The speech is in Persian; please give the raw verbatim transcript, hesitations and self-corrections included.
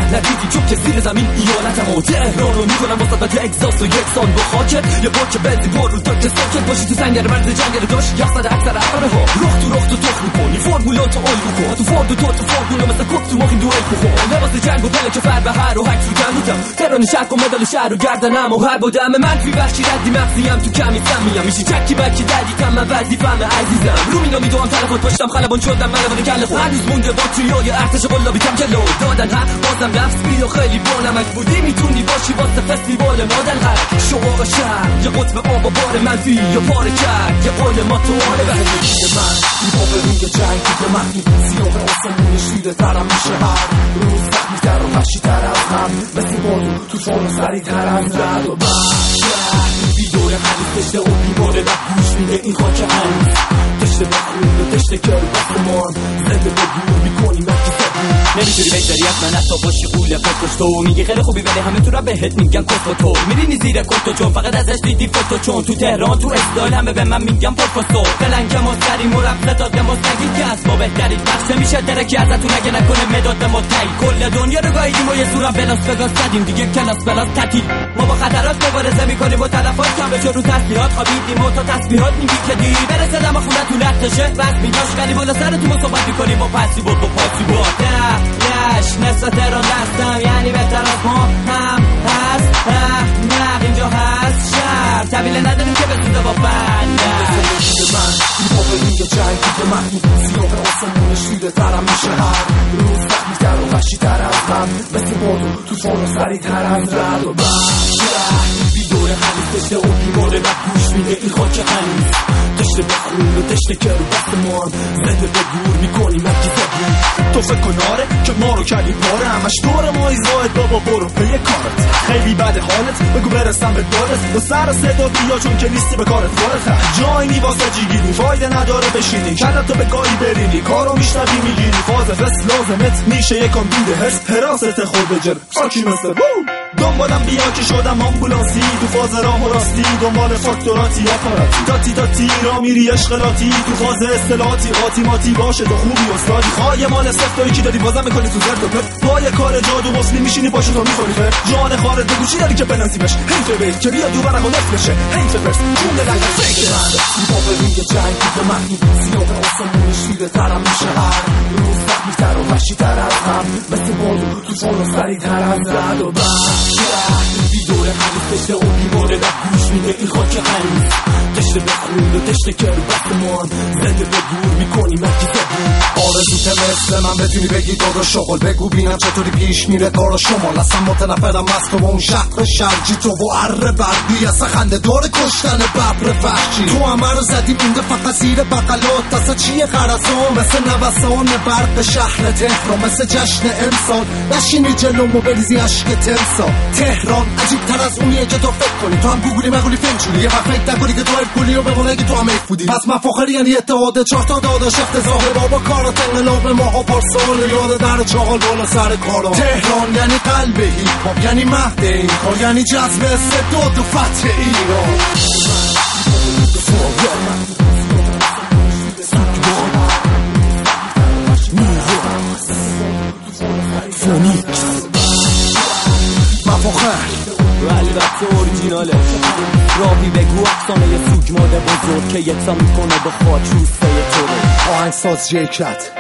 ندیدی چون که زیر زمین ایالتم و تهران رو میکنم واسه تا اگزاست و یکسان با خاکت یه باک بنزین پر رو تا که ساکت باشی تو سنگر مرز جنگل داشت یخصد اکثر افراره ها رخ تو رخ تو تخ میکنی فرمولات و آلو کن تو فرد و تو تو فرمولا مثل کوک تو ماخی دوئل بخور لباس جنگ و دل که فر به هر و حک رو کندوتم تران شک و مدال شهر رو گردنم و هر با دم منفی بخشی ردی مغزیم تو کمی سمیم میشی چکی بکی دردی کم من وظیفم عزیزم رو مینا میدوام تلفات پاشتم خلبان شدم ملوان کله خود هنوز مونده با تویای ارتش قلابی کم جلو دادن هم بازم نفس بیا خیلی بانمک بودی میتونی باشی واسه فستیوال مادل هر شعاق شهر یه قطب آب و بار منفی یا پاره کرد یه قول ما تو آره بهنید من این با به روی جنگ که محدود سیاه آسمون شیده ترم میشه هر روز زخمی تر و پشی تر از هم مثل بادو تو چون و سری تر از رد و برشت بیدور حدیث دشته و بیماره و گوش میده این خاک هنوز دشته بخون و دشته کرد بخمان زنده به گور میکنی مکی سبون نمیتونی بگذاری از من حتی باشی قول کتکش تو میگی خیلی خوبی ولی همه تو را بهت میگن کت و تو میرینی زیر کت و چون فقط ازش دیدی فوتو چون تو تهران تو استایل همه به من میگم پرفاستو فلنگ مستری مرفت داد مستگی که از ما بهتری بخش میشه درکی ازتون اگه نکنه مداد ما تایی کل دنیا رو گاییدیم و یه زورم بلاس بگاز زدیم دیگه کلاس بلاس تتی ما با خطرات مبارزه میکنیم و تلفات کم بشه رو تسبیحات خوابیدیم و تا تسبیحات میگی که دی برسه دم خونه تو لختشه بس میگاش خیلی بالا سر تو ما صحبت میکنیم با پسی بود با پاسی بود لش نصف تهران دستم یعنی بهتر از ما هم هست نه اینجا هست شهر طویله نداریم که بسوزه با بندر من این با به روی جنگی که محدود سیاه آسمون شیده ترم میشه هر روز زخمی تر و وحشی تر از من مثل بادو تو چون و سری تر از رد و برشت بیدور حلیف دشته و بیماره و گوش میده این خاک هنوز دشته بخون و دشته که رو دستمان زنده به گور میکنی مکی زبون تو فکر کناره که ما رو کردی پاره همش دور ما ایزاید بابا برو پی کارت خیلی بد حالت بگو برسم به دارت با سر صدا بیا چون که نیستی به کارت وارد جایی نی واسه جیگیری فایده نداره بشینی کردم تو به گاهی برینی کارو میشنوی میگیری فاز فست لازمت میشه یکم دوده هرس حراست خود بجر فاکی مثل بوم دنبالم بیا که شدم آمبولانسی تو فاز راه و راستی دنبال فاکتوراتی آپاراتی داتی داتی را میری اشغالاتی تو فاز اصطلاحاتی قاطی ماتی باشه تو خوبی استادی خواهی مال سفتایی که داری بازم میکنی تو زرد و پف پای کار جادو مسلی میشینی پاشو تو میخوری فر جان خارج به گوشی داری که بنزیمش حیفه بیت که بیا دو برق و نفت بشه حیفه برس جون لنگ فکر من با به روی جنگی که محدود سیاه آسمون شیده ترم میشه هر روز زخمی تر و وحشی تر از هم مثل بادو تو چون و سری تر از رد و برشت بیدور حلیف دشته و بیماره و گوش میده این خاک هنوز دشته بخون و دشته که رو بخمان زنده به گور میکنی مکی زبون آرزوت مثل من بتونی بگی دادا شغل بگو بینم چطوری پیش میره کار شمال اصلا متنفرم از تو و اون شهر شرجی تو و اره برقی اصلا خنده دار کشتن ببر وحشی تو همه رو زدی مونده فقط زیر بقلات اصلا چیه غرزان مثل نوسان برق شهر تهران مثل جشن امسال نشینی جلوم و بریزی عشق تمسا تهران عجیب تر از اونیه که تو فکر کنی تو هم گوگلی مگولی فنچولی یه وقت فکر نکنی که تو هرکولی و بمونه که تو هم ایف بودی پس من فخری یعنی اتحاد چهار تا داداش افتضاحه بابا کارات انقلاب ماها پارسال یاد در چاقال بالا سر کارا تهران یعنی قلب هیپ هاپ یعنی مهد این کار یعنی جذب استعداد و فتح ایران فونیکس مفاخر البته اورجیناله راهی بگو افسانه یه سوگماده بزرگ که یکسا میکنه با خاک روسته تو آهنگساز جیکت